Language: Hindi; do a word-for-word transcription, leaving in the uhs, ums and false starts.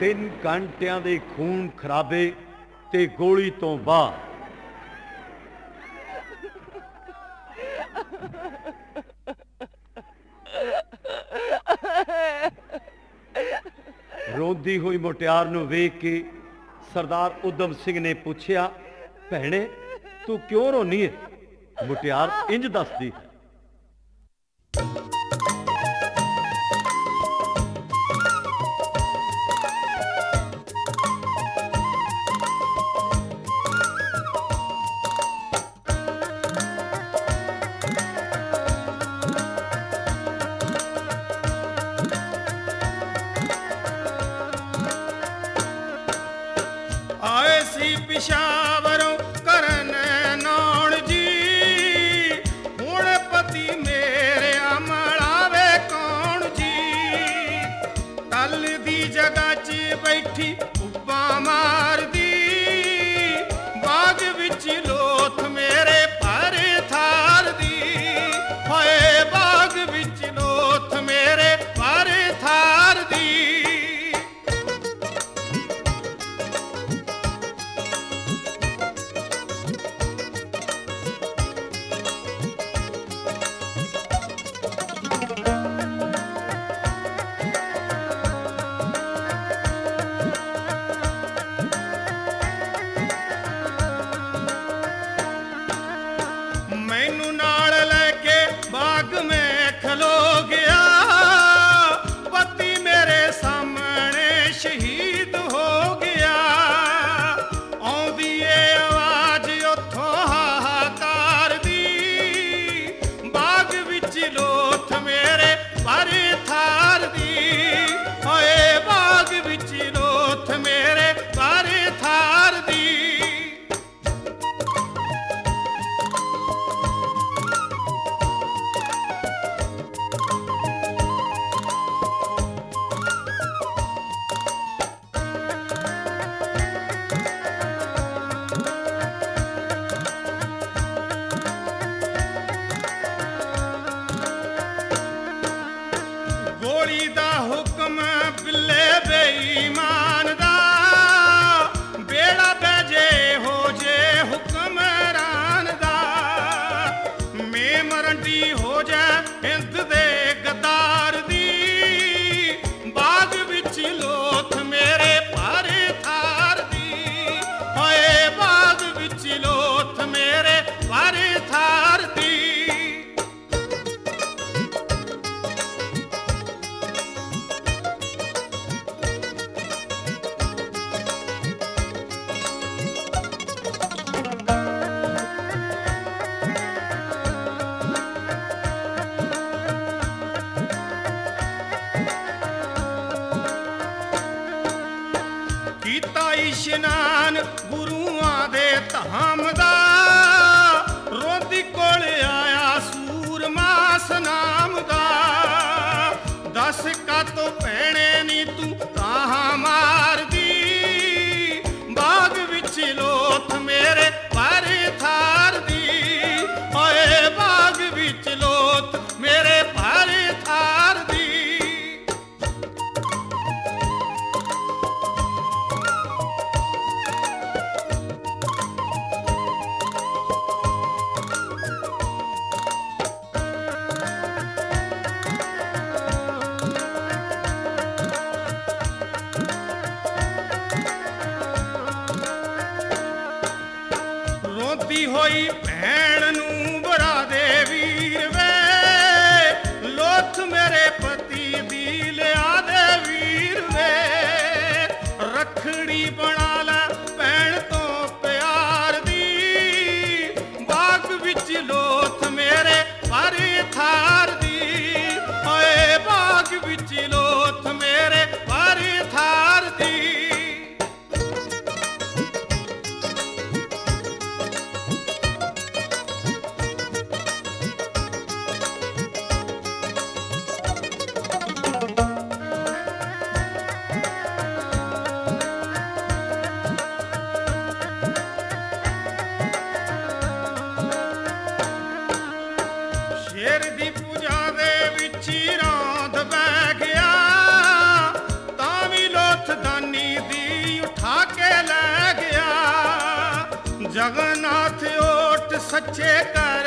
तीन घंटिया के खून खराबे ते गोली तो बाद रोंदी हुई मुटियार नूं वेख के सरदार उधम सिंह ने पूछया, भैणे तू क्यों रोनी है? मुटियार इंज दसदी है। पिशावरों करन नौण जी, हुण पति मेरे अमलावे कौन जी। तल दी जगह च बैठी उब्बा मार दी, बाग विच लोथ मेरे पर थार दी। होए बाग विच लोथ मेरे पर थार दी। मैनू नाल लेके बाग में खलो गया, पति मेरे सामने शहीद हो गया। आउंदी ए आवाज उथों हाहाकार दी, बाग विच लोथ मेरे पर थार दी। होए बाग विच लोथ मेरे पर थार दी। गोली दा हुक्म बिल्ले बेईमान दा, बेड़ा बैजे हो जे हुक्मरान दा। मैं मरंडी हो जाए हिंद दे गद्दार दी, बाग विच लोथ मेरे पर थार दी। होए बाग विच लोथ मेरे पर थार दी। कीता इशनान गुरुआं दे धाम दा, रोंदी कोल आया सूरमा सनाम दा। दस कातों भैणे नी तू ताहां मार दी, बाग विच लोथ मेरे पर थार दी। होए बाग विच लोथ मेरे पर थार दी। रोंदी होई भैण नूं बड़ा दे वीर वे, लोथ मेरे पति दी लिया दे वीर वे। रखड़ी बना लै भैण तो प्यार दी, बाग विच लोथ मेरे पर थार दी। होए बाग विच लोथ मेरे पर थार दी। ਪੁੱਛੇ ਕਰ